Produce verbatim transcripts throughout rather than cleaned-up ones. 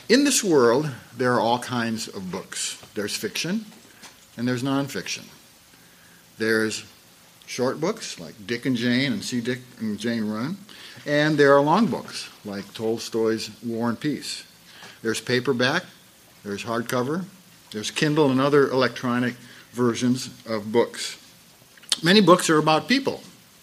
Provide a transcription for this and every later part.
In this world, there are all kinds of books. There's fiction and there's nonfiction. There's short books like Dick and Jane and See Dick and Jane Run, and there are long books like Tolstoy's War and Peace. There's paperback, there's hardcover, there's Kindle and other electronic versions of books. Many books are about people.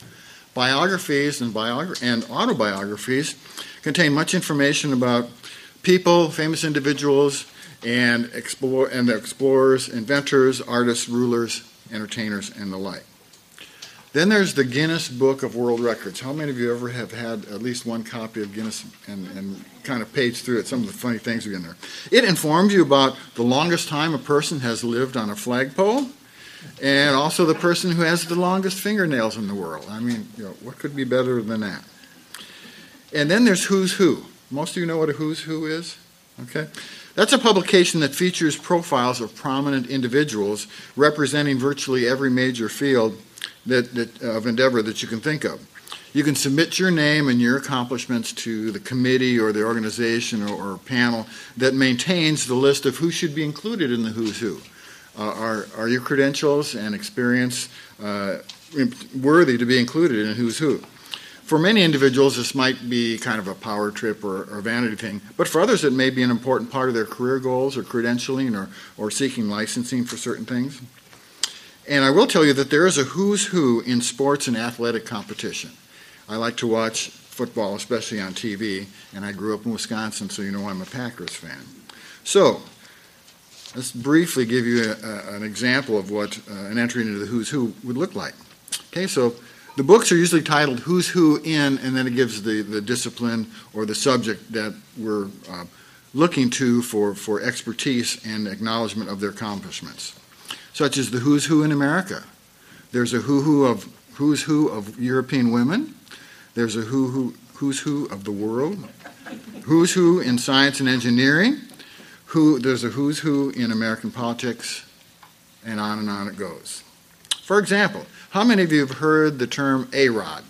Biographies and, biogra- and autobiographies contain much information about people, famous individuals, and, explore- and explorers, inventors, artists, rulers, entertainers, and the like. Then there's the Guinness Book of World Records. How many of you ever have had at least one copy of Guinness and, and kind of page through it? Some of the funny things are in there. It informs you about the longest time a person has lived on a flagpole, and also the person who has the longest fingernails in the world. I mean, you know, what could be better than that? And then there's Who's Who. Most of you know what a Who's Who is? Okay. That's a publication that features profiles of prominent individuals representing virtually every major field that, that of endeavor that you can think of. You can submit your name and your accomplishments to the committee or the organization or, or panel that maintains the list of who should be included in the Who's Who. Uh, are, are your credentials and experience uh, worthy to be included in Who's Who? For many individuals, this might be kind of a power trip or, or vanity thing, but for others, it may be an important part of their career goals or credentialing or, or seeking licensing for certain things. And I will tell you that there is a who's who in sports and athletic competition. I like to watch football, especially on T V, and I grew up in Wisconsin, so you know I'm a Packers fan. So, let's briefly give you a, a, an example of what uh, an entry into the who's who would look like. Okay, so the books are usually titled Who's Who in, and then it gives the, the discipline or the subject that we're uh, looking to for, for expertise and acknowledgement of their accomplishments, such as the Who's Who in America. There's a Who Who of Who's Who of European women. There's a Who Who Who's Who of the world. Who's Who in science and engineering. Who there's a Who's Who in American politics, and on and on it goes. For example, how many of you have heard the term A-Rod?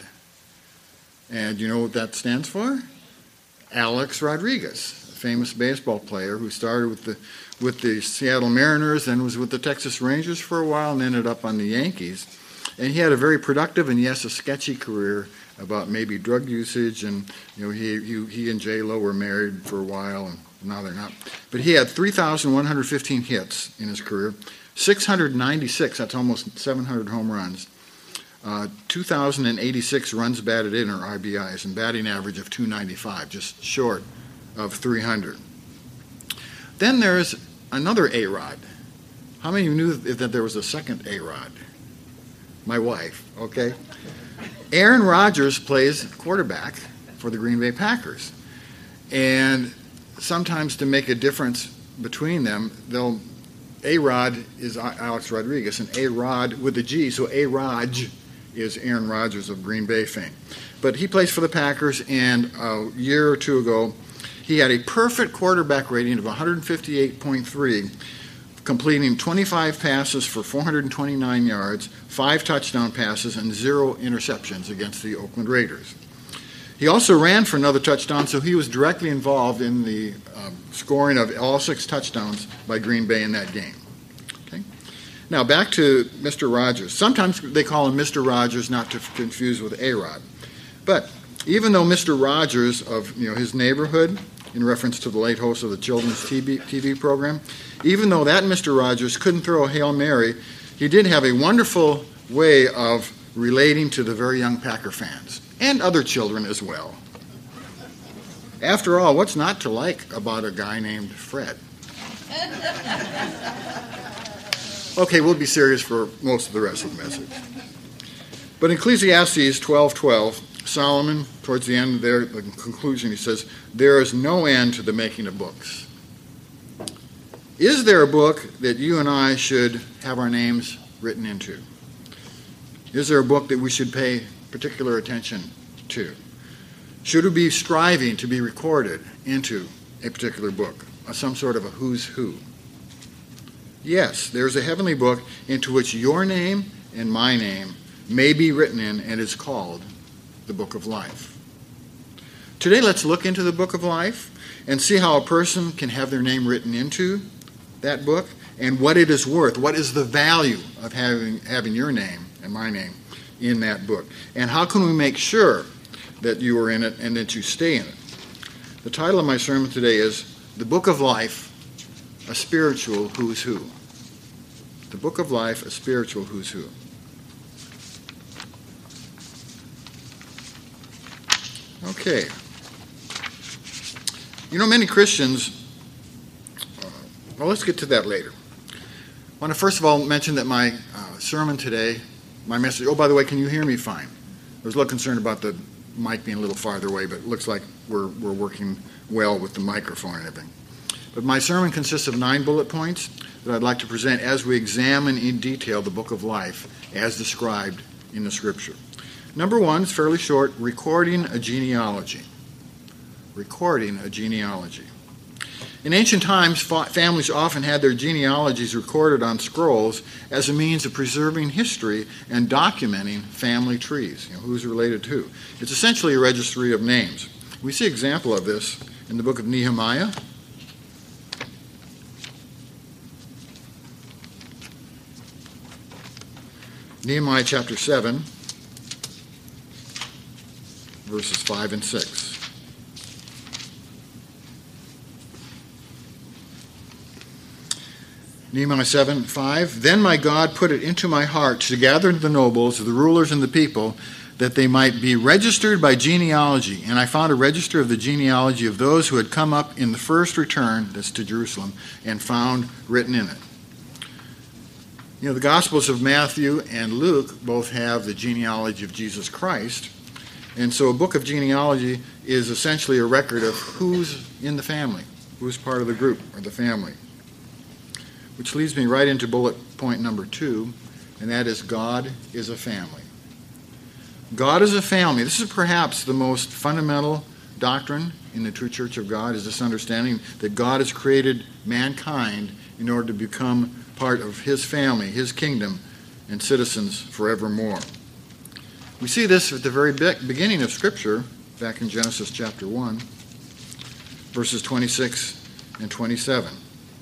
And you know what that stands for? Alex Rodriguez, a famous baseball player who started with the with the Seattle Mariners, then was with the Texas Rangers for a while, and ended up on the Yankees. And he had a very productive and, yes, a sketchy career about maybe drug usage, and you know he he, he and J-Lo were married for a while, and now they're not. But he had three thousand one hundred fifteen hits in his career, six hundred ninety-six, that's almost seven hundred home runs, uh, two thousand eighty-six runs batted in, or R B Is, and batting average of two ninety-five, just short of three hundred. Then there's another A-Rod. How many of you knew that there was a second A-Rod? My wife, okay? Aaron Rodgers plays quarterback for the Green Bay Packers. And sometimes to make a difference between them, they'll A-Rod is Alex Rodriguez, and A-Rod with a G, so A-Raj is Aaron Rodgers of Green Bay fame. But he plays for the Packers, and a year or two ago, he had a perfect quarterback rating of one fifty-eight point three, completing twenty-five passes for four hundred twenty-nine yards, five touchdown passes, and zero interceptions against the Oakland Raiders. He also ran for another touchdown, so he was directly involved in the um, scoring of all six touchdowns by Green Bay in that game. Okay. Now back to Mister Rogers. Sometimes they call him Mister Rogers, not to confuse with A-Rod. But even though Mister Rogers of you know his neighborhood, in reference to the late host of the children's T V, T V program, even though that Mister Rogers couldn't throw a Hail Mary, he did have a wonderful way of relating to the very young Packer fans, and other children as well. After all, what's not to like about a guy named Fred? Okay, we'll be serious for most of the rest of the message. But in Ecclesiastes twelve twelve, Solomon, towards the end there, the conclusion, he says, there is no end to the making of books. Is there a book that you and I should have our names written into? Is there a book that we should pay particular attention to? Should we be striving to be recorded into a particular book, some sort of a who's who? Yes, there's a heavenly book into which your name and my name may be written in, and is called the Book of Life. Today, let's look into the Book of Life and see how a person can have their name written into that book and what it is worth. What is the value of having, having your name and my name in that book? And how can we make sure that you are in it and that you stay in it? The title of my sermon today is The Book of Life, a Spiritual Who's Who. The Book of Life, a Spiritual Who's Who. Okay. You know, many Christians, uh, well, let's get to that later. I want to first of all mention that my uh, sermon today, my message, oh, by the way, can you hear me fine? I was a little concerned about the mic being a little farther away, but it looks like we're, we're working well with the microphone and everything. But my sermon consists of nine bullet points that I'd like to present as we examine in detail the Book of Life as described in the Scripture. Number one is fairly short, recording a genealogy. Recording a genealogy. In ancient times, families often had their genealogies recorded on scrolls as a means of preserving history and documenting family trees, you know, who's related to. It's essentially a registry of names. We see an example of this in the book of Nehemiah. Nehemiah chapter seven. Verses five and six. Nehemiah seven, five. Then my God put it into my heart to gather the nobles, the rulers, and the people, that they might be registered by genealogy. And I found a register of the genealogy of those who had come up in the first return, that's to Jerusalem, and found written in it. You know, the Gospels of Matthew and Luke both have the genealogy of Jesus Christ. And so a book of genealogy is essentially a record of who's in the family, who's part of the group or the family. Which leads me right into bullet point number two, and that is God is a family. God is a family. This is perhaps the most fundamental doctrine in the true Church of God, is this understanding that God has created mankind in order to become part of his family, his kingdom, and citizens forevermore. We see this at the very beginning of Scripture, back in Genesis chapter one, verses twenty-six and twenty-seven.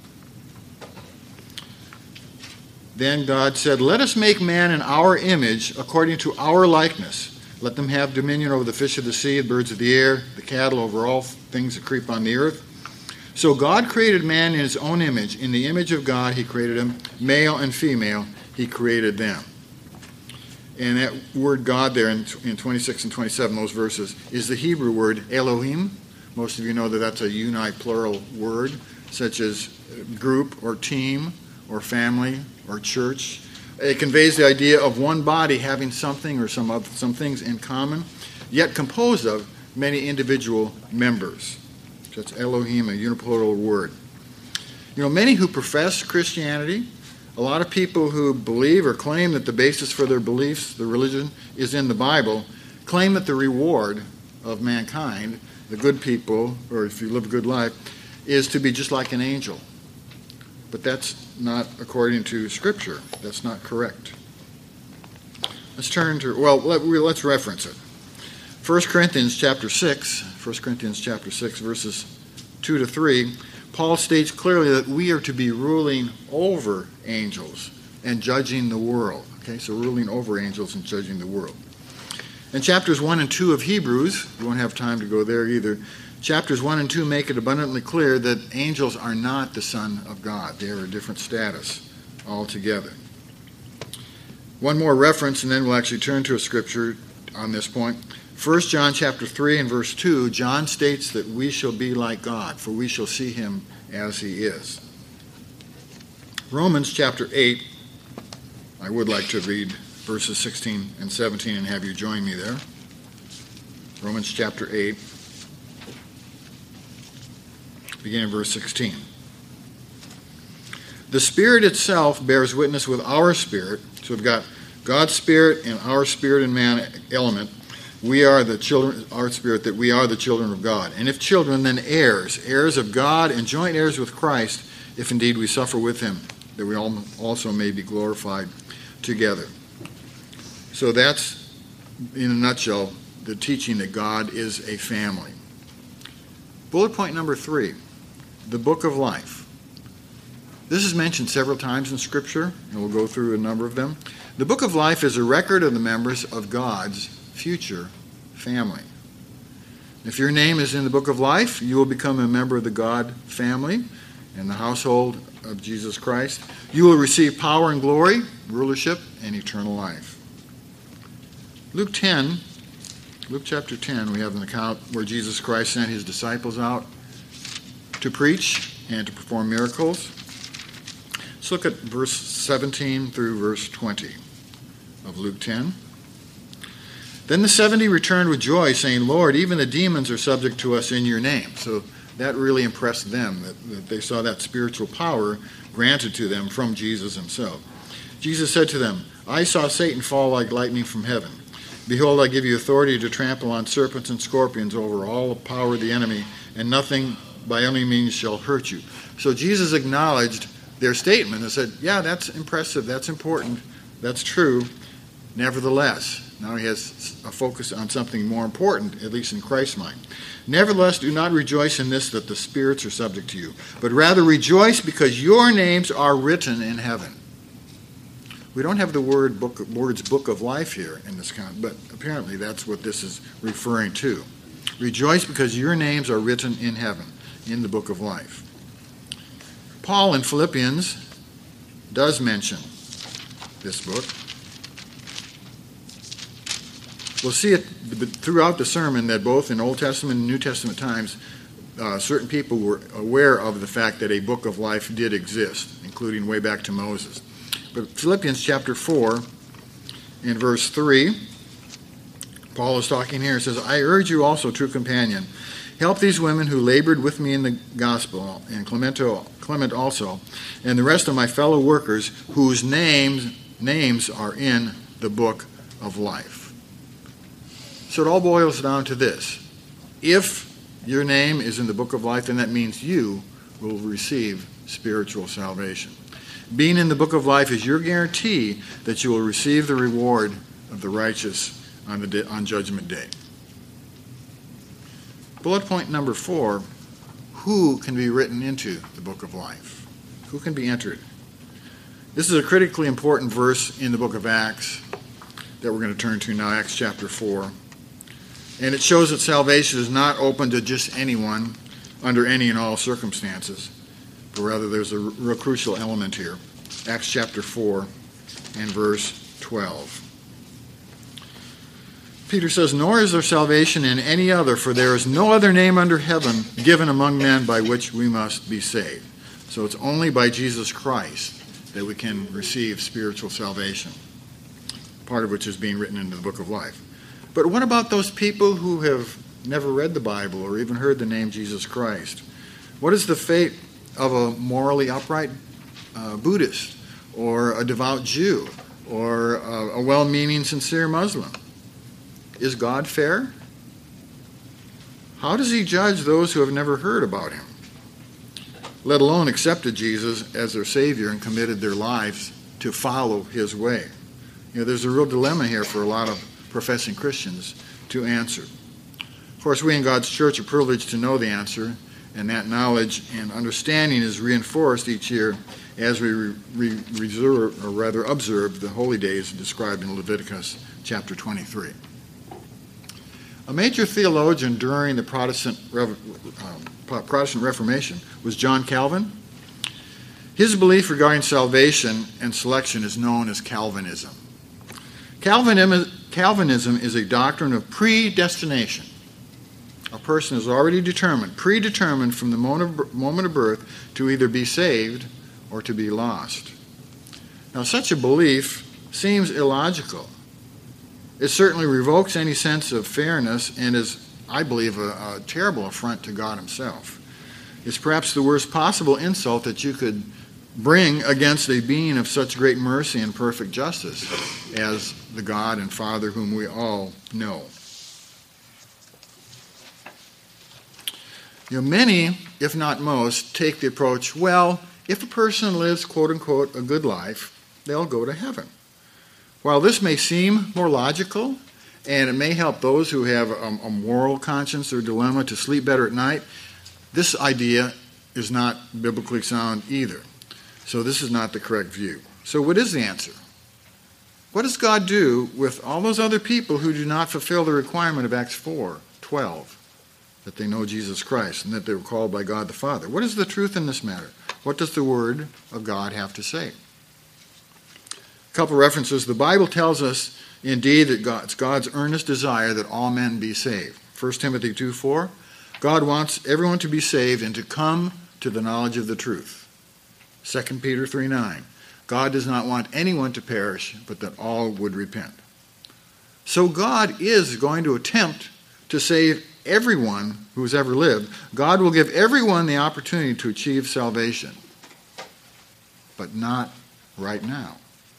Then God said, "Let us make man in our image, according to our likeness. Let them have dominion over the fish of the sea, the birds of the air, the cattle, over all things that creep on the earth." So God created man in his own image. In the image of God he created him, male and female he created them. And that word God there in, in twenty-six and twenty-seven, those verses, is the Hebrew word Elohim. Most of you know that that's a uniplural word, such as group or team or family or church. It conveys the idea of one body having something or some other, some things in common, yet composed of many individual members. So that's Elohim, a uniplural word. You know, many who profess Christianity, a lot of people who believe or claim that the basis for their beliefs, the religion, is in the Bible, claim that the reward of mankind, the good people, or if you live a good life, is to be just like an angel. But that's not according to Scripture. That's not correct. Let's turn to, well, let, let's reference it. First Corinthians chapter six, First Corinthians chapter six, verses two to three, Paul states clearly that we are to be ruling over angels and judging the world. Okay, so ruling over angels and judging the world. In chapters one and two of Hebrews, we won't have time to go there either, chapters one and two make it abundantly clear that angels are not the Son of God. They are a different status altogether. One more reference, and then we'll actually turn to a scripture on this point. First John chapter three and verse two, John states that we shall be like God, for we shall see him as he is. Romans chapter eight, I would like to read verses sixteen and seventeen and have you join me there. Romans chapter eight, beginning in verse sixteen. The Spirit itself bears witness with our spirit. So we've got God's Spirit and our spirit and man element. We are the children, our spirit, that we are the children of God. And if children, then heirs, heirs of God and joint heirs with Christ, if indeed we suffer with him, that we also may be glorified together. So that's, in a nutshell, the teaching that God is a family. Bullet point number three, the book of life. This is mentioned several times in Scripture, and we'll go through a number of them. The book of life is a record of the members of God's future family. If your name is in the book of life, you will become a member of the God family and the household of Jesus Christ. You will receive power and glory, rulership, and eternal life. Luke ten, Luke chapter ten, we have an account where Jesus Christ sent his disciples out to preach and to perform miracles. Let's look at verse seventeen through verse twenty of Luke ten. Then the seventy returned with joy, saying, Lord, even the demons are subject to us in your name. So that really impressed them, that, that they saw that spiritual power granted to them from Jesus himself. Jesus said to them, I saw Satan fall like lightning from heaven. Behold, I give you authority to trample on serpents and scorpions over all the power of the enemy, and nothing by any means shall hurt you. So Jesus acknowledged their statement and said, yeah, that's impressive, that's important, that's true. Nevertheless, now he has a focus on something more important, at least in Christ's mind. Nevertheless, do not rejoice in this that the spirits are subject to you, but rather rejoice because your names are written in heaven. We don't have the word book, words book of life here in this count, but apparently that's what this is referring to. Rejoice because your names are written in heaven, in the book of life. Paul in Philippians does mention this book. We'll see it throughout the sermon that both in Old Testament and New Testament times, uh, certain people were aware of the fact that a book of life did exist, including way back to Moses. But Philippians chapter four, in verse three, Paul is talking here. It says, I urge you also, true companion, help these women who labored with me in the gospel, and Clemento, Clement also, and the rest of my fellow workers whose names, names are in the book of life. So it all boils down to this. If your name is in the book of life, then that means you will receive spiritual salvation. Being in the book of life is your guarantee that you will receive the reward of the righteous on, the day, on Judgment Day. Bullet point number four, who can be written into the book of life? Who can be entered? This is a critically important verse in the book of Acts that we're going to turn to now, Acts chapter four. And it shows that salvation is not open to just anyone under any and all circumstances, but rather there's a real crucial element here. Acts chapter four and verse twelve. Peter says, nor is there salvation in any other, for there is no other name under heaven given among men by which we must be saved. So it's only by Jesus Christ that we can receive spiritual salvation, part of which is being written into the book of life. But what about those people who have never read the Bible or even heard the name Jesus Christ? What is the fate of a morally upright uh, Buddhist or a devout Jew or a, a well-meaning, sincere Muslim? Is God fair? How does he judge those who have never heard about him, let alone accepted Jesus as their Savior and committed their lives to follow his way? You know, there's a real dilemma here for a lot of professing Christians to answer. Of course, we in God's church are privileged to know the answer, and that knowledge and understanding is reinforced each year as we re- re- reserve, or rather observe, the holy days described in Leviticus chapter twenty-three. A major theologian during the Protestant, Re- uh, Protestant Reformation was John Calvin. His belief regarding salvation and selection is known as Calvinism. Calvinism Calvinism is a doctrine of predestination. A person is already determined, predetermined from the moment of birth to either be saved or to be lost. Now, such a belief seems illogical. It certainly revokes any sense of fairness and is, I believe, a, a terrible affront to God himself. It's perhaps the worst possible insult that you could bring against a being of such great mercy and perfect justice as the God and Father whom we all know. You know, many, if not most, take the approach, well, if a person lives, quote unquote, a good life, they'll go to heaven. While this may seem more logical, and it may help those who have a, a moral conscience or dilemma to sleep better at night, This idea is not biblically sound either. So this is not the correct view. So what is the answer? What does God do with all those other people who do not fulfill the requirement of Acts four twelve, that they know Jesus Christ and that they were called by God the Father? What is the truth in this matter? What does the Word of God have to say? A couple references. The Bible tells us, indeed, that God, it's God's earnest desire that all men be saved. First Timothy two four, God wants everyone to be saved and to come to the knowledge of the truth. Second Peter three nine, God does not want anyone to perish, but that all would repent. So God is going to attempt to save everyone who has ever lived. God will give everyone the opportunity to achieve salvation, but not right now.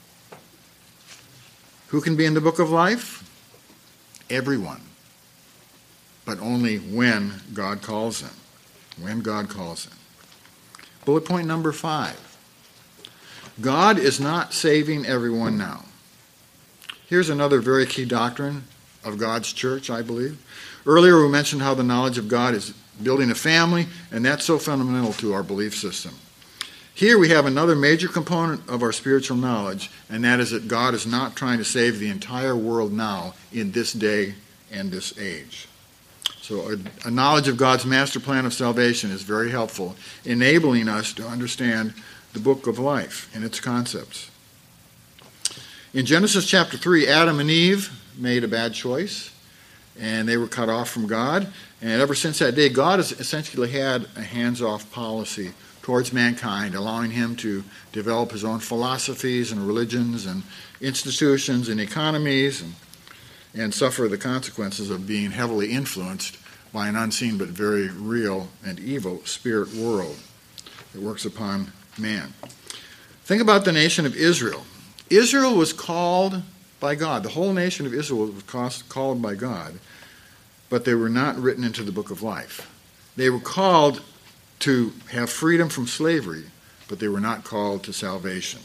Who can be in the book of life? Everyone, but only when God calls them. When God calls them. Bullet point number five. God is not saving everyone now. Here's another very key doctrine of God's church, I believe. Earlier we mentioned how the knowledge of God is building a family, and that's so fundamental to our belief system. Here we have another major component of our spiritual knowledge, and that is that God is not trying to save the entire world now in this day and this age. So a, a knowledge of God's master plan of salvation is very helpful, enabling us to understand the book of life and its concepts. In Genesis chapter three, Adam and Eve made a bad choice, and they were cut off from God. And ever since that day, God has essentially had a hands-off policy towards mankind, allowing him to develop his own philosophies and religions and institutions and economies and, and suffer the consequences of being heavily influenced by an unseen but very real and evil spirit world that works upon man. Think about the nation of Israel. Israel was called by God. The whole nation of Israel was called by God, but they were not written into the book of life. They were called to have freedom from slavery, but they were not called to salvation.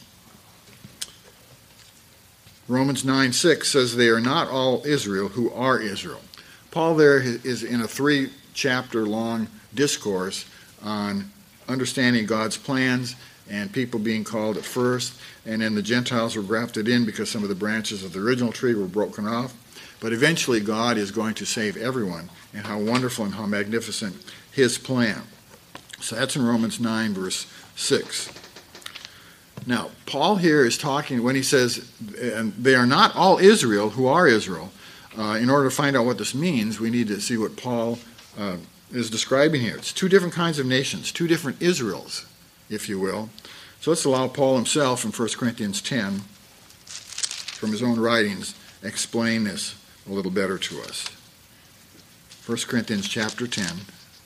Romans nine six says they are not all Israel who are Israel. Paul there is in a three-chapter long discourse on understanding God's plans and people being called at first, and then the Gentiles were grafted in because some of the branches of the original tree were broken off. But eventually God is going to save everyone, and how wonderful and how magnificent his plan. So that's in Romans nine, verse six. Now, Paul here is talking, when he says, and they are not all Israel who are Israel. Uh, in order to find out what this means, we need to see what Paul uh, is describing here. It's two different kinds of nations, two different Israels, if you will. So let's allow Paul himself in First Corinthians ten, from his own writings, explain this a little better to us. First Corinthians chapter ten,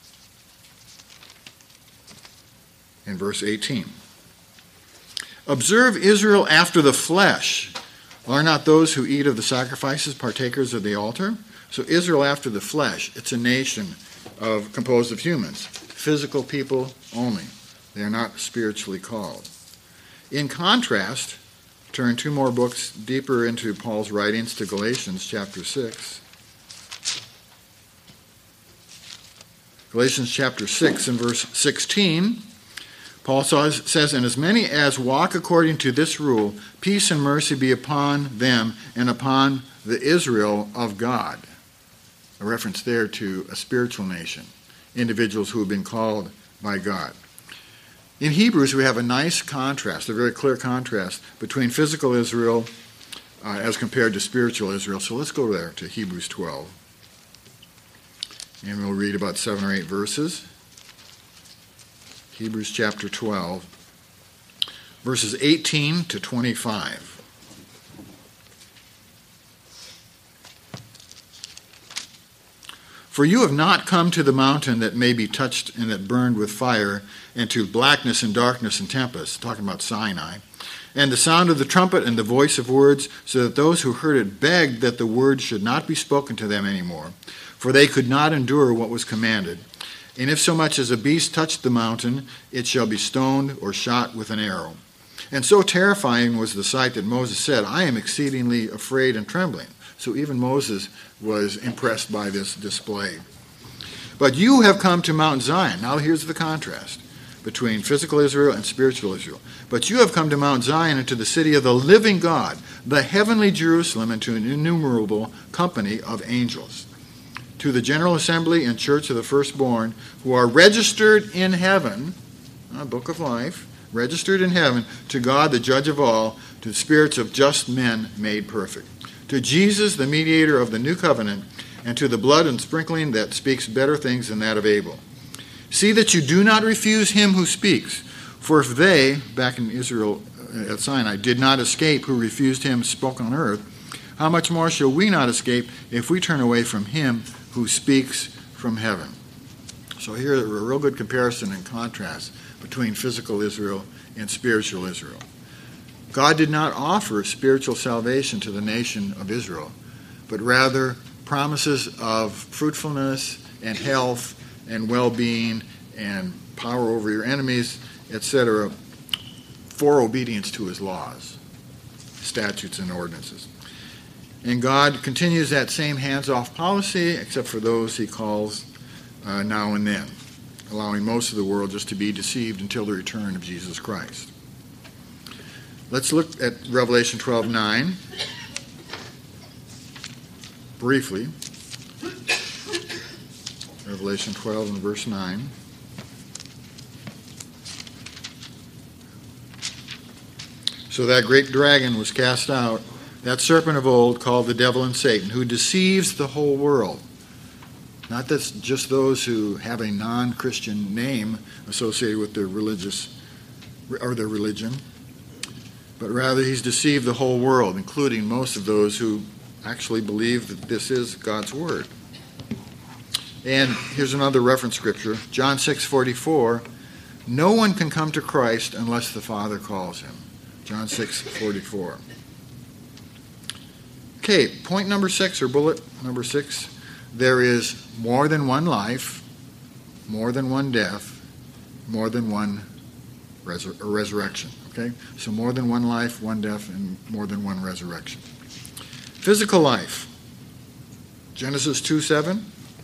in verse eighteen. Observe Israel after the flesh. Are not those who eat of the sacrifices partakers of the altar? So Israel after the flesh, it's a nation of composed of humans, physical people only. They are not spiritually called. In contrast, turn two more books deeper into Paul's writings to Galatians chapter six. Galatians chapter six and verse sixteen, Paul says, and as many as walk according to this rule, peace and mercy be upon them and upon the Israel of God. A reference there to a spiritual nation, individuals who have been called by God. In Hebrews, we have a nice contrast, a very clear contrast between physical Israel uh, as compared to spiritual Israel. So let's go there to Hebrews twelve. And we'll read about seven or eight verses. Hebrews chapter twelve, verses eighteen to twenty-five. For you have not come to the mountain that may be touched and that burned with fire, and to blackness and darkness and tempest, talking about Sinai, and the sound of the trumpet and the voice of words, so that those who heard it begged that the word should not be spoken to them anymore, for they could not endure what was commanded. And if so much as a beast touched the mountain, it shall be stoned or shot with an arrow. And so terrifying was the sight that Moses said, I am exceedingly afraid and trembling. So even Moses was impressed by this display. But you have come to Mount Zion. Now here's the contrast between physical Israel and spiritual Israel. But you have come to Mount Zion and to the city of the living God, the heavenly Jerusalem, and to an innumerable company of angels, to the general assembly and church of the firstborn who are registered in heaven, a book of life, registered in heaven, to God the judge of all, to the spirits of just men made perfect, to Jesus the mediator of the new covenant, and to the blood and sprinkling that speaks better things than that of Abel. See that you do not refuse him who speaks. For if they, back in Israel at Sinai, did not escape who refused him spoke on earth, how much more shall we not escape if we turn away from him who speaks from heaven? So here a real good comparison and contrast between physical Israel and spiritual Israel. God did not offer spiritual salvation to the nation of Israel, but rather promises of fruitfulness and health and well-being and power over your enemies, et cetera, for obedience to his laws, statutes, and ordinances. And God continues that same hands-off policy, except for those he calls uh, now and then, allowing most of the world just to be deceived until the return of Jesus Christ. Let's look at Revelation twelve nine briefly. Revelation twelve and verse nine. So that great dragon was cast out, that serpent of old called the devil and Satan, who deceives the whole world. Not that's just those who have a non-Christian name associated with their religious or their religion, but rather he's deceived the whole world, including most of those who actually believe that this is God's word. And here's another reference scripture, John six forty-four. No one can come to Christ unless the Father calls him. John six forty-four. Okay, point number six, or bullet number six. There is more than one life, more than one death, more than one resur- resurrection. Okay, so more than one life, one death, and more than one resurrection. Physical life. Genesis two seven.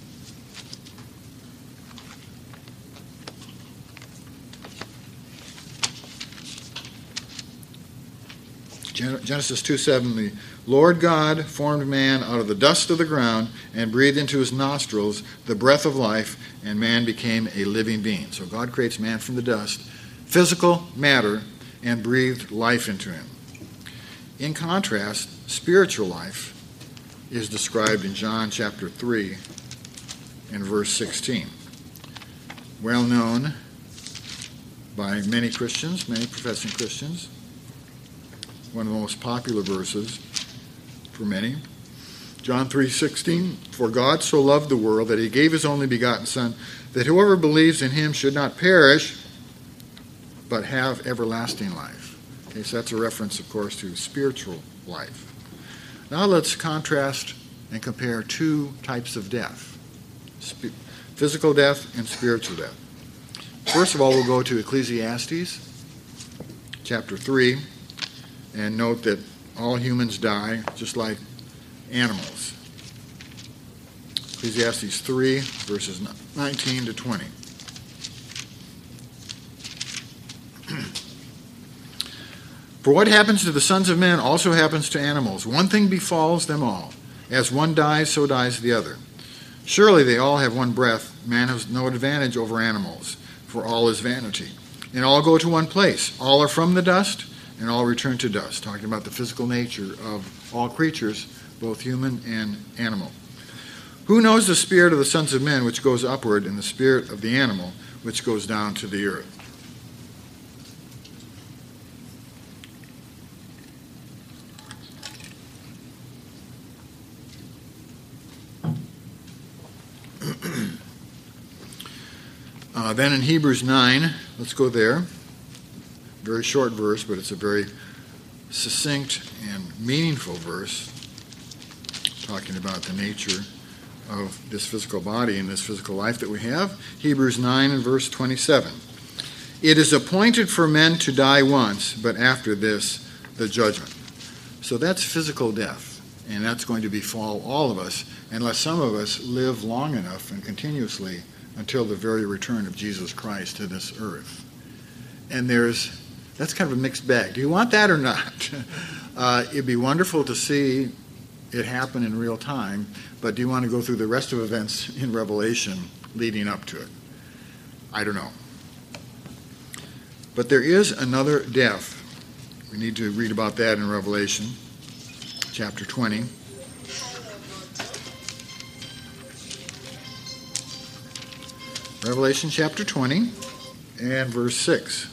Genesis two seven, the Lord God formed man out of the dust of the ground and breathed into his nostrils the breath of life, and man became a living being. So God creates man from the dust, physical matter, and breathed life into him. In contrast, spiritual life is described in John chapter three and verse sixteen. Well known by many Christians, many professing Christians. One of the most popular verses for many. John three sixteen, for God so loved the world that he gave his only begotten Son, that whoever believes in him should not perish, but have everlasting life. Okay, so that's a reference, of course, to spiritual life. Now let's contrast and compare two types of death, Sp- physical death and spiritual death. First of all, we'll go to Ecclesiastes chapter three, and note that all humans die just like animals. Ecclesiastes three, verses nineteen to twenty. For what happens to the sons of men also happens to animals. One thing befalls them all. As one dies, so dies the other. Surely they all have one breath. Man has no advantage over animals, for all is vanity. And all go to one place. All are from the dust, and all return to dust. Talking about the physical nature of all creatures, both human and animal. Who knows the spirit of the sons of men which goes upward, and the spirit of the animal which goes down to the earth? uh, then in Hebrews nine, let's go there. Very short verse, but it's a very succinct and meaningful verse talking about the nature of this physical body and this physical life that we have. Hebrews nine and verse twenty-seven. It is appointed for men to die once, but after this, the judgment. So that's physical death. And that's going to befall all of us unless some of us live long enough and continuously until the very return of Jesus Christ to this earth. And there's, that's kind of a mixed bag. Do you want that or not? uh, it'd be wonderful to see it happen in real time, but do you want to go through the rest of events in Revelation leading up to it? I don't know. But there is another death. We need to read about that in Revelation chapter twenty. Revelation chapter twenty and verse six.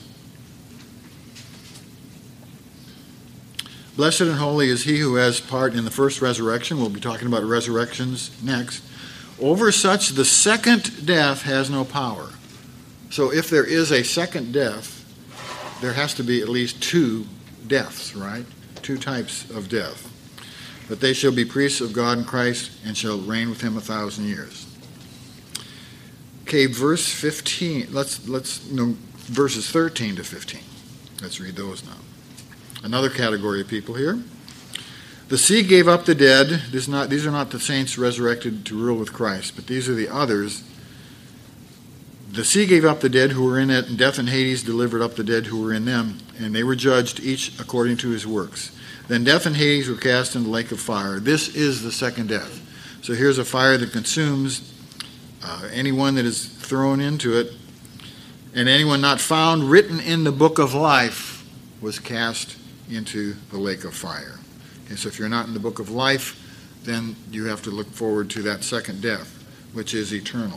Blessed and holy is he who has part in the first resurrection. We'll be talking about resurrections next. Over such the second death has no power. So if there is a second death, there has to be at least two deaths, right? Two types of death. But they shall be priests of God and Christ and shall reign with him a thousand years. Okay, verse fifteen. Let's let's no verses thirteen to fifteen. Let's read those now. Another category of people here. The sea gave up the dead. This not, these are not the saints resurrected to rule with Christ, but these are the others. The sea gave up the dead who were in it, and death and Hades delivered up the dead who were in them, and they were judged each according to his works. Then death and Hades were cast into the lake of fire. This is the second death. So here's a fire that consumes uh, anyone that is thrown into it, and anyone not found written in the book of life was cast into the lake of fire. Okay, so if you're not in the book of life, then you have to look forward to that second death, which is eternal.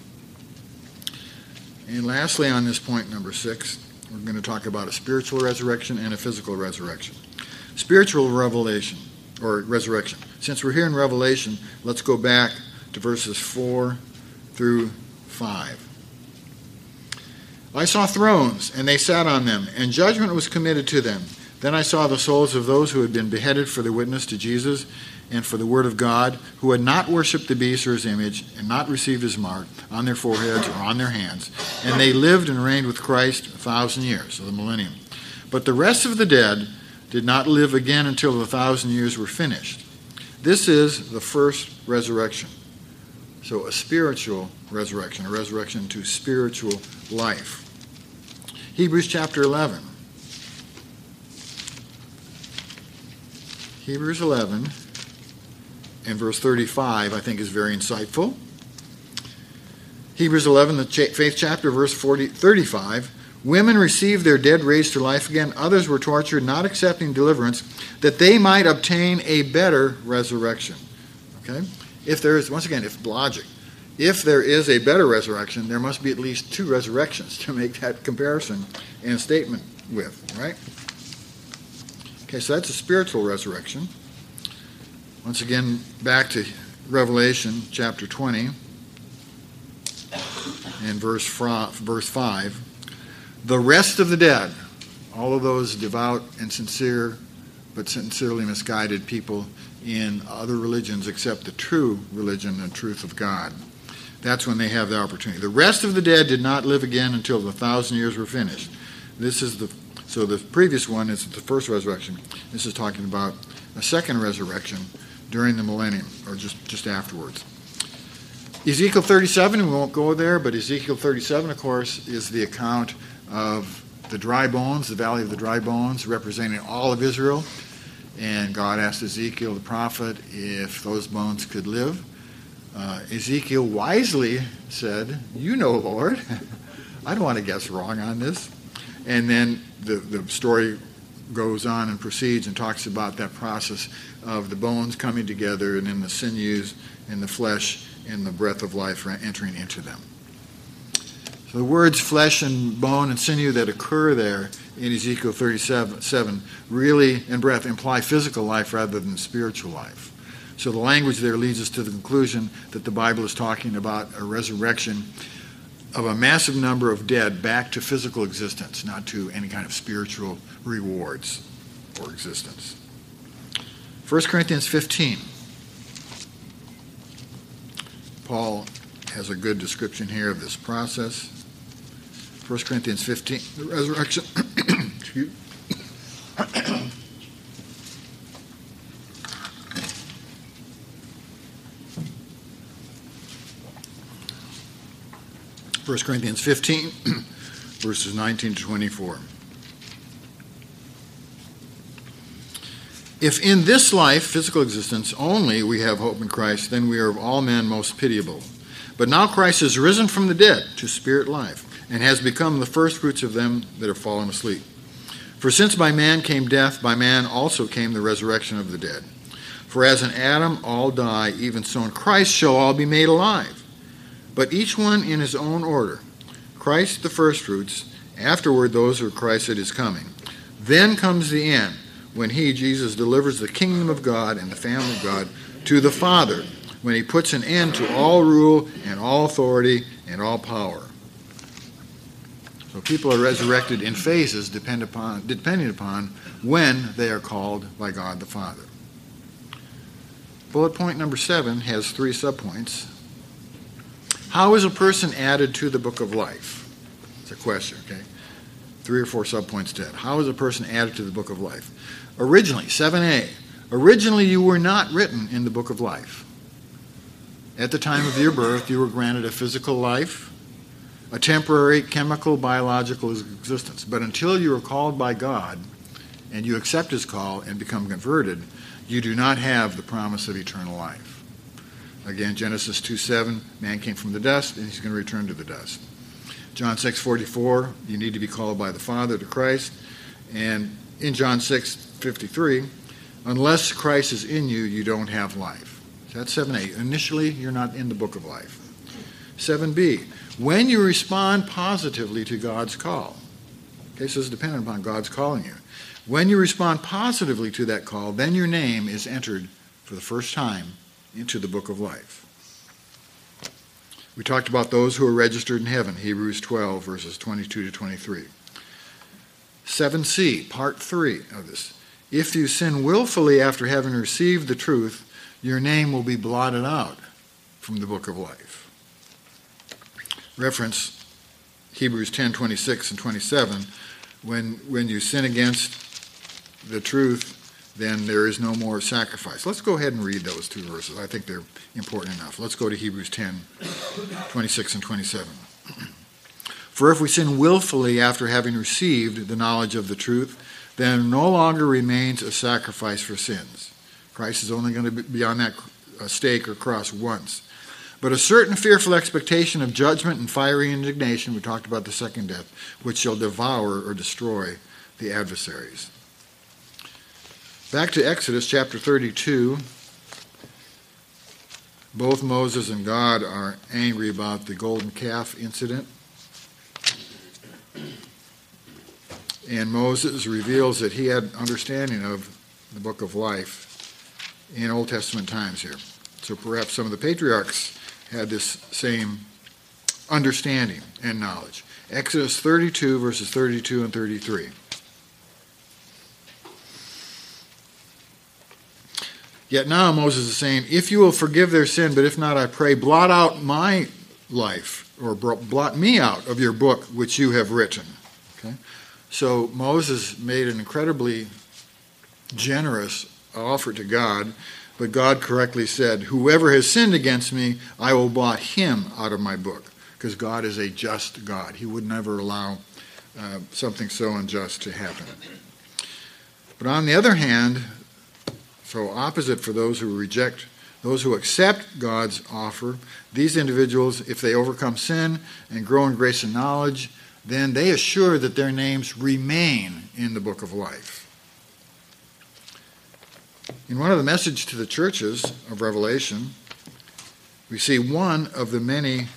And lastly, on this point number six, we're going to talk about a spiritual resurrection and a physical resurrection. Spiritual revelation, or resurrection. Since we're here in Revelation, let's go back to verses four through five. I saw thrones, and they sat on them, and judgment was committed to them. Then I saw the souls of those who had been beheaded for the witness to Jesus and for the word of God, who had not worshipped the beast or his image, and not received his mark on their foreheads or on their hands. And they lived and reigned with Christ a thousand years, so the millennium. But the rest of the dead did not live again until the thousand years were finished. This is the first resurrection. So a spiritual resurrection, a resurrection to spiritual life. Hebrews chapter eleven. Hebrews eleven and verse thirty-five, I think, is very insightful. Hebrews eleven, the faith chapter, verse forty, thirty-five. Women received their dead raised to life again. Others were tortured, not accepting deliverance, that they might obtain a better resurrection. Okay? If there is, once again, if logic, if there is a better resurrection, there must be at least two resurrections to make that comparison and statement with, right? Okay, so that's a spiritual resurrection. Once again, back to Revelation chapter twenty and verse five. The rest of the dead, all of those devout and sincere, but sincerely misguided people in other religions except the true religion and truth of God. That's when they have the opportunity. The rest of the dead did not live again until the thousand years were finished. This is the so the previous one is the first resurrection. This is talking about a second resurrection during the millennium, or just, just afterwards. Ezekiel thirty-seven, we won't go there, but Ezekiel thirty-seven, of course, is the account of the dry bones, the valley of the dry bones, representing all of Israel. And God asked Ezekiel, the prophet, if those bones could live. Uh, Ezekiel wisely said, "You know, Lord." I don't want to guess wrong on this. And then the, the story goes on and proceeds and talks about that process of the bones coming together and then the sinews and the flesh and the breath of life entering into them. So the words flesh and bone and sinew that occur there in Ezekiel thirty-seven really, and breath, imply physical life rather than spiritual life. So the language there leads us to the conclusion that the Bible is talking about a resurrection of a massive number of dead back to physical existence, not to any kind of spiritual rewards or existence. First Corinthians fifteen. Paul has a good description here of this process. First Corinthians fifteen, the resurrection. Excuse First Corinthians fifteen, verses nineteen to twenty-four. If in this life, physical existence, only we have hope in Christ, then we are of all men most pitiable. But now Christ is risen from the dead to spirit life, and has become the firstfruits of them that have fallen asleep. For since by man came death, by man also came the resurrection of the dead. For as in Adam all die, even so in Christ shall all be made alive. But each one in his own order. Christ the firstfruits, afterward those who are Christ at his coming. Then comes the end, when he, Jesus, delivers the kingdom of God and the family of God to the Father, when he puts an end to all rule and all authority and all power. So people are resurrected in phases depend upon, depending upon when they are called by God the Father. Bullet point number seven has three subpoints. How is a person added to the book of life? It's a question, okay? Three or four subpoints to that. How is a person added to the book of life? Originally, seven A, originally you were not written in the book of life. At the time of your birth, you were granted a physical life, a temporary chemical, biological existence. But until you are called by God and you accept his call and become converted, you do not have the promise of eternal life. Again, Genesis two seven, man came from the dust and he's going to return to the dust. John six forty-four, you need to be called by the Father to Christ. And in John six fifty-three, unless Christ is in you, you don't have life. So that's seven A. Initially, you're not in the book of life. seven B, when you respond positively to God's call. Okay, so it's dependent upon God's calling you. When you respond positively to that call, then your name is entered for the first time into the book of life. We talked about those who are registered in heaven, Hebrews twelve, verses twenty-two to twenty-three. seven C, part three of this. If you sin willfully after having received the truth, your name will be blotted out from the book of life. Reference Hebrews ten, twenty-six and twenty-seven. When, when you sin against the truth, then there is no more sacrifice. Let's go ahead and read those two verses. I think they're important enough. Let's go to Hebrews ten, twenty-six and twenty-seven. For if we sin willfully after having received the knowledge of the truth, then no longer remains a sacrifice for sins. Christ is only going to be on that stake or cross once. But a certain fearful expectation of judgment and fiery indignation, we talked about the second death, which shall devour or destroy the adversaries. Back to Exodus chapter thirty-two. Both Moses and God are angry about the golden calf incident. And Moses reveals that he had understanding of the book of life in Old Testament times here. So perhaps some of the patriarchs had this same understanding and knowledge. Exodus thirty-two, verses thirty-two and thirty-three. Yet now Moses is saying, if you will forgive their sin, but if not, I pray, blot out my life, or blot me out of your book which you have written. Okay? So Moses made an incredibly generous offer to God, but God correctly said, whoever has sinned against me, I will blot him out of my book, because God is a just God. He would never allow uh, something so unjust to happen. But on the other hand, so opposite for those who reject, those who accept God's offer, these individuals, if they overcome sin and grow in grace and knowledge, then they assure that their names remain in the book of life. In one of the messages to the churches of Revelation, we see one of the many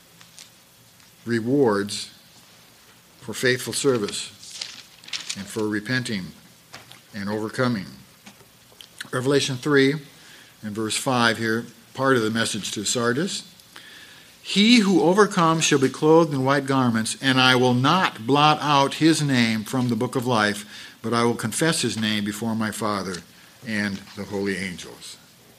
rewards for faithful service and for repenting and overcoming. Revelation three and verse five here, part of the message to Sardis. He who overcomes shall be clothed in white garments, and I will not blot out his name from the book of life, but I will confess his name before my Father and the holy angels.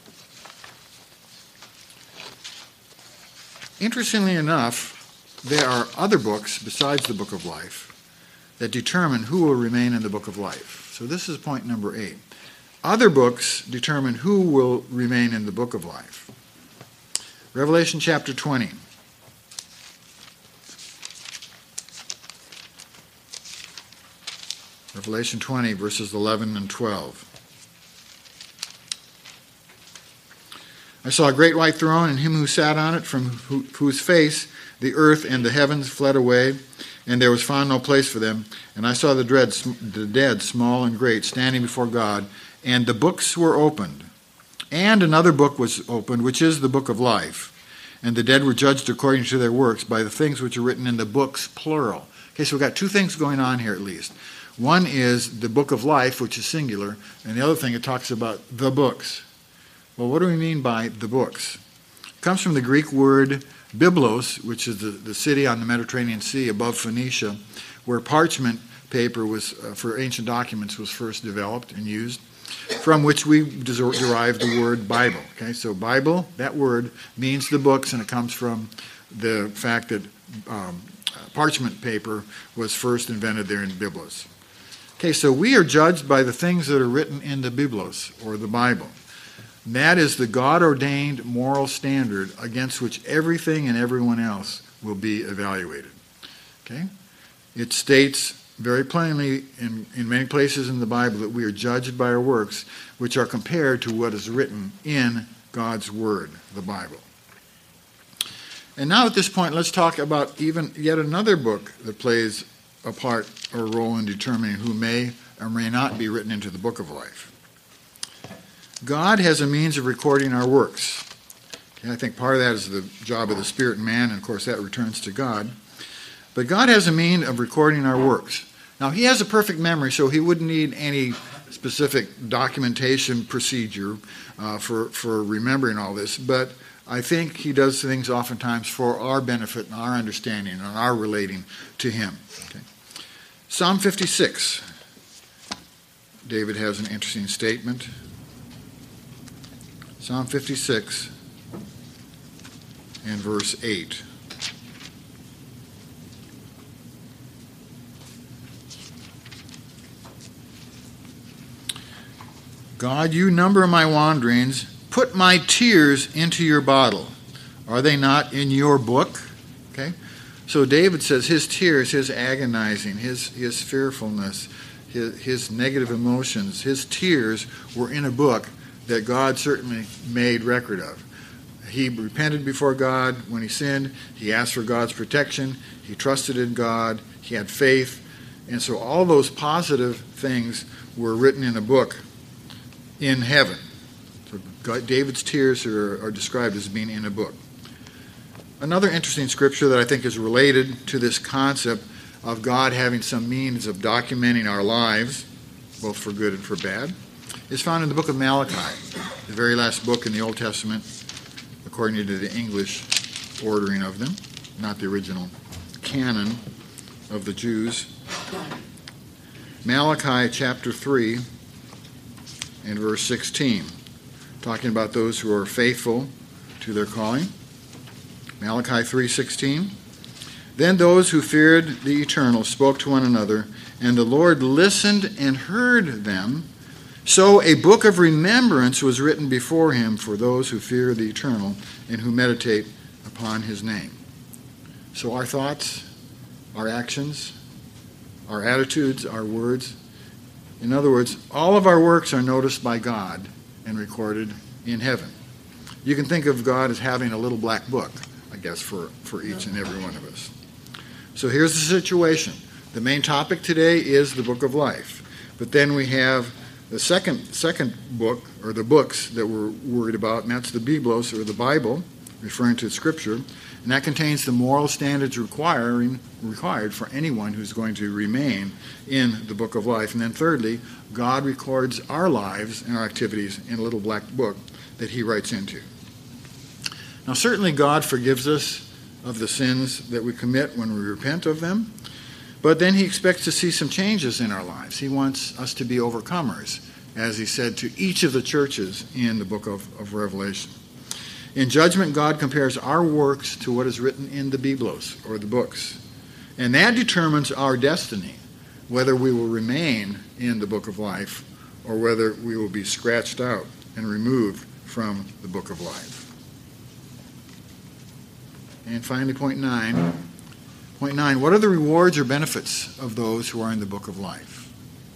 Interestingly enough, there are other books besides the book of life that determine who will remain in the book of life. So this is point number eight. Other books determine who will remain in the book of life. Revelation chapter twenty. Revelation twenty, verses eleven and twelve. I saw a great white throne and him who sat on it, from whose face the earth and the heavens fled away, and there was found no place for them. And I saw the, dread, the dead, small and great, standing before God, and the books were opened. And another book was opened, which is the book of life. And the dead were judged according to their works by the things which are written in the books, plural. Okay, so we've got two things going on here at least. One is the book of life, which is singular, and the other thing, it talks about the books. Well, what do we mean by the books? It comes from the Greek word Byblos, which is the, the city on the Mediterranean Sea above Phoenicia, where parchment paper was uh, for ancient documents was first developed and used, from which we derive the word Bible. Okay, so Bible, that word means the books, and it comes from the fact that um, parchment paper was first invented there in Byblos. Okay, so we are judged by the things that are written in the Byblos, or the Bible. And that is the God-ordained moral standard against which everything and everyone else will be evaluated. Okay? It states very plainly in, in many places in the Bible that we are judged by our works, which are compared to what is written in God's Word, the Bible. And now at this point, let's talk about even yet another book that plays a part or a role in determining who may or may not be written into the book of life. God has a means of recording our works. Okay, I think part of that is the job of the Spirit and man, and of course that returns to God. But God has a means of recording our works. Now, he has a perfect memory, so he wouldn't need any specific documentation procedure uh, for, for remembering all this. But I think he does things oftentimes for our benefit and our understanding and our relating to him. Okay. Psalm fifty-six. David has an interesting statement. Psalm fifty-six and verse eight. God, you number my wanderings. Put my tears into your bottle. Are they not in your book? Okay. So David says his tears, his agonizing, his, his fearfulness, his, his negative emotions, his tears were in a book that God certainly made record of. He repented before God when he sinned. He asked for God's protection. He trusted in God. He had faith. And so all those positive things were written in a book in heaven. So God, David's tears are, are described as being in a book. Another interesting scripture that I think is related to this concept of God having some means of documenting our lives, both for good and for bad, is found in the book of Malachi, the very last book in the Old Testament, according to the English ordering of them, not the original canon of the Jews. Malachi chapter three and verse sixteen, talking about those who are faithful to their calling. Malachi three sixteen. Then those who feared the Eternal spoke to one another, and the Lord listened and heard them. So a book of remembrance was written before him for those who fear the Eternal and who meditate upon his name. So our thoughts, our actions, our attitudes, our words, in other words, all of our works are noticed by God and recorded in heaven. You can think of God as having a little black book, I guess, for, for each and every one of us. So here's the situation. The main topic today is the book of life. But then we have the second second book, or the books that we're worried about, and that's the Biblos, or the Bible, referring to Scripture. And that contains the moral standards requiring, required for anyone who's going to remain in the book of life. And then thirdly, God records our lives and our activities in a little black book that he writes into. Now certainly God forgives us of the sins that we commit when we repent of them. But then he expects to see some changes in our lives. He wants us to be overcomers, as he said to each of the churches in the book of, of Revelation. In judgment, God compares our works to what is written in the Biblos, or the books. And that determines our destiny, whether we will remain in the book of life or whether we will be scratched out and removed from the book of life. And finally, point nine. Point nine, what are the rewards or benefits of those who are in the book of life?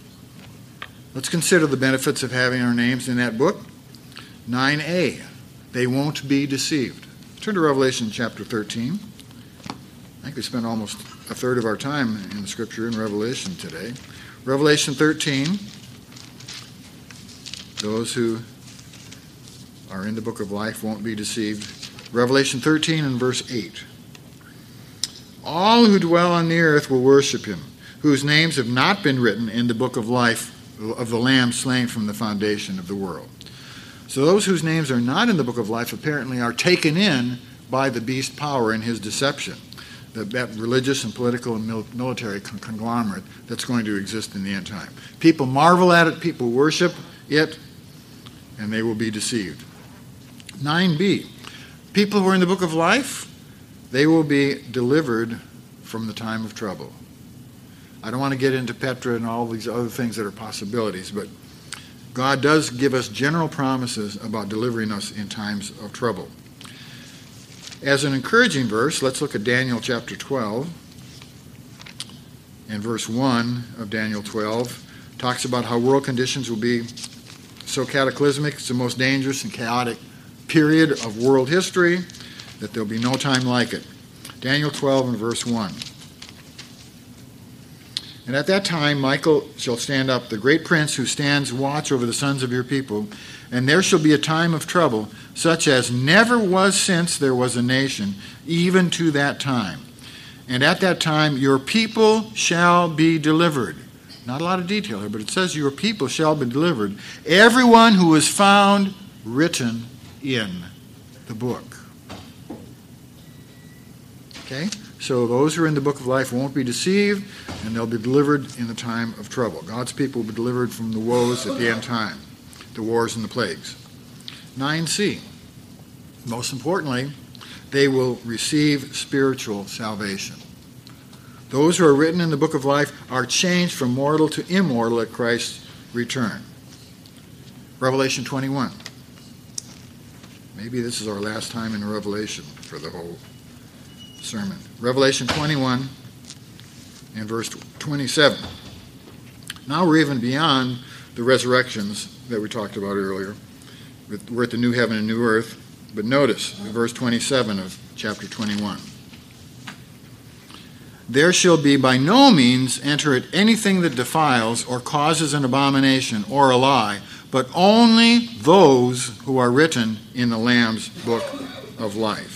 Let's consider the benefits of having our names in that book. nine A, they won't be deceived. Turn to Revelation chapter thirteen. I think we spent almost a third of our time in the scripture in Revelation today. Revelation thirteen, those who are in the book of life won't be deceived. Revelation thirteen and verse eight. All who dwell on the earth will worship him, whose names have not been written in the book of life of the Lamb slain from the foundation of the world. So those whose names are not in the book of life apparently are taken in by the beast power and his deception, that, that religious and political and mil- military con- conglomerate that's going to exist in the end time. People marvel at it, people worship it, and they will be deceived. nine B, people who are in the book of life, they will be delivered from the time of trouble. I don't want to get into Petra and all these other things that are possibilities, but God does give us general promises about delivering us in times of trouble. As an encouraging verse, let's look at Daniel chapter twelve. And verse one of Daniel twelve talks about how world conditions will be so cataclysmic, it's the most dangerous and chaotic period of world history, that there'll be no time like it. Daniel twelve and verse one. And at that time Michael shall stand up, the great prince who stands watch over the sons of your people, and there shall be a time of trouble, such as never was since there was a nation, even to that time. And at that time your people shall be delivered. Not a lot of detail here, but it says your people shall be delivered. Everyone who is found written in the book. Okay? So those who are in the book of life won't be deceived, and they'll be delivered in the time of trouble. God's people will be delivered from the woes at the end time, the wars and the plagues. nine C, most importantly, they will receive spiritual salvation. Those who are written in the book of life are changed from mortal to immortal at Christ's return. Revelation twenty-one. Maybe this is our last time in Revelation for the whole sermon. Revelation twenty-one and verse twenty-seven. Now we're even beyond the resurrections that we talked about earlier. We're at the new heaven and new earth. But notice verse twenty-seven of chapter twenty-one. There shall be by no means enter it anything that defiles or causes an abomination or a lie, but only those who are written in the Lamb's book of life.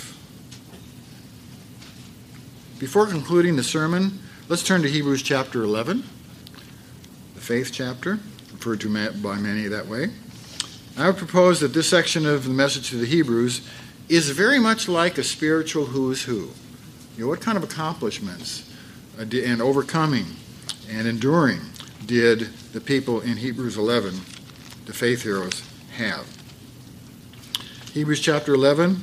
Before concluding the sermon, let's turn to Hebrews chapter eleven, the faith chapter, referred to by many that way. I would propose that this section of the message to the Hebrews is very much like a spiritual who's who. You know, what kind of accomplishments and overcoming and enduring did the people in Hebrews eleven, the faith heroes, have? Hebrews chapter eleven,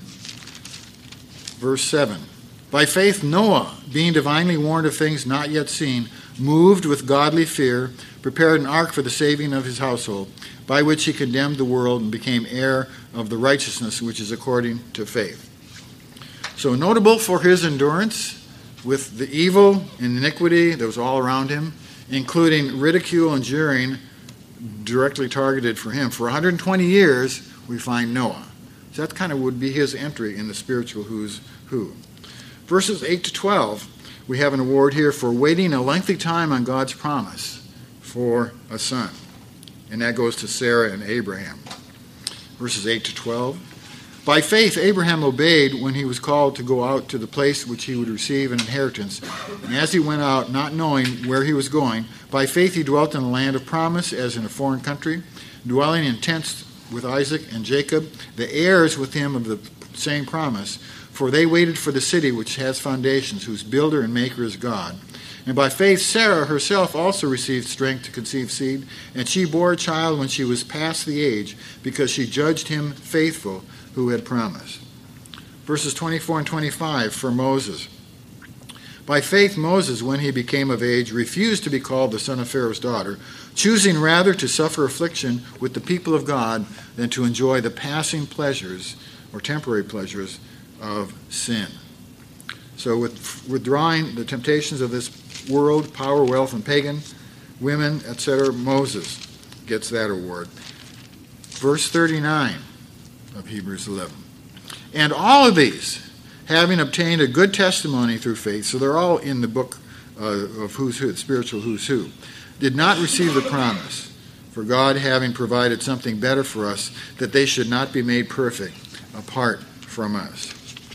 verse seven. By faith Noah, being divinely warned of things not yet seen, moved with godly fear, prepared an ark for the saving of his household, by which he condemned the world and became heir of the righteousness which is according to faith. So notable for his endurance with the evil and iniquity that was all around him, including ridicule and jeering directly targeted for him. For one hundred twenty years, we find Noah. So that kind of would be his entry in the spiritual who's who. Verses eight to twelve, we have an award here for waiting a lengthy time on God's promise for a son. And that goes to Sarah and Abraham. Verses eight to twelve. By faith, Abraham obeyed when he was called to go out to the place which he would receive an inheritance. And as he went out, not knowing where he was going, by faith he dwelt in the land of promise as in a foreign country, dwelling in tents with Isaac and Jacob, the heirs with him of the same promise. For they waited for the city which has foundations, whose builder and maker is God. And by faith Sarah herself also received strength to conceive seed, and she bore a child when she was past the age, because she judged him faithful who had promised. Verses twenty-four and twenty-five for Moses. By faith Moses, when he became of age, refused to be called the son of Pharaoh's daughter, choosing rather to suffer affliction with the people of God than to enjoy the passing pleasures or temporary pleasures of sin. So with withdrawing the temptations of this world, power, wealth, and pagan, women, et cetera, Moses gets that award. Verse thirty-nine of Hebrews eleven. And all of these, having obtained a good testimony through faith, so they're all in the book uh, of Who's Who, spiritual Who's Who, did not receive the promise, for God having provided something better for us, that they should not be made perfect apart from us.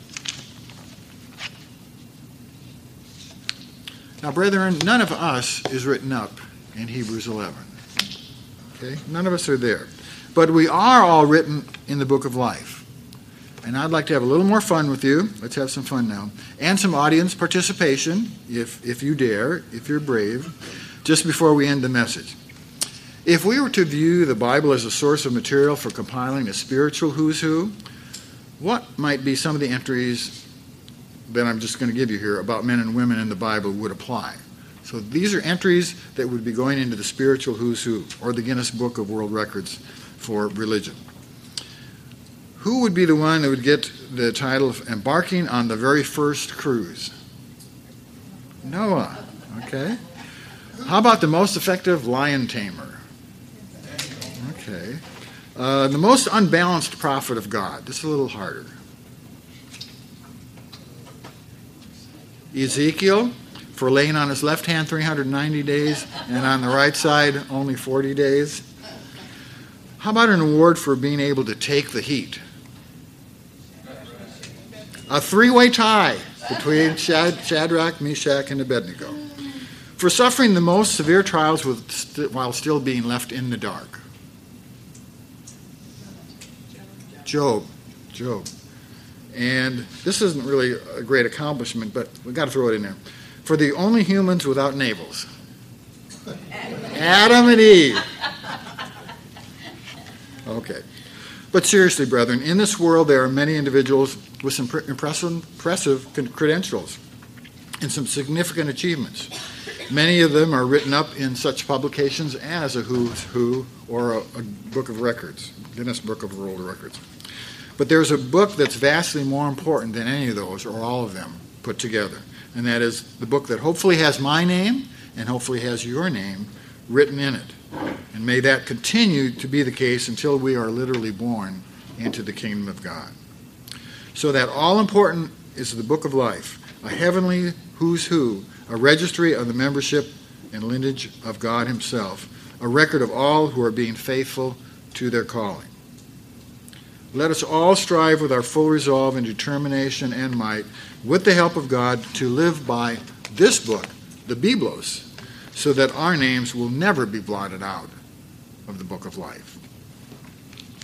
Now, brethren, none of us is written up in Hebrews eleven. Okay? None of us are there. But we are all written in the book of life. And I'd like to have a little more fun with you. Let's have some fun now. And some audience participation, if, if you dare, if you're brave, just before we end the message. If we were to view the Bible as a source of material for compiling a spiritual who's who, what might be some of the entries that I'm just going to give you here about men and women in the Bible would apply? So these are entries that would be going into the spiritual who's who, or the Guinness Book of World Records for religion. Who would be the one that would get the title of embarking on the very first cruise? Noah. Okay. How about the most effective lion tamer? Okay. Uh, the most unbalanced prophet of God. This is a little harder. Ezekiel, for laying on his left hand three hundred ninety days and on the right side only forty days. How about an award for being able to take the heat? A three-way tie between Shad- Shadrach, Meshach, and Abednego for suffering the most severe trials with st- while still being left in the dark. Job. Job. And this isn't really a great accomplishment, but we've got to throw it in there. For the only humans without navels. Adam and Eve. Okay. But seriously, brethren, in this world there are many individuals with some impressive, impressive credentials and some significant achievements. Many of them are written up in such publications as a Who's Who or a, a Book of Records, Guinness Book of World Records. But there's a book that's vastly more important than any of those or all of them put together, and that is the book that hopefully has my name and hopefully has your name written in it. And may that continue to be the case until we are literally born into the kingdom of God. So that all important is the book of life, a heavenly who's who, a registry of the membership and lineage of God himself, a record of all who are being faithful to their calling. Let us all strive with our full resolve and determination and might, with the help of God, to live by this book, the Biblos, so that our names will never be blotted out of the book of life.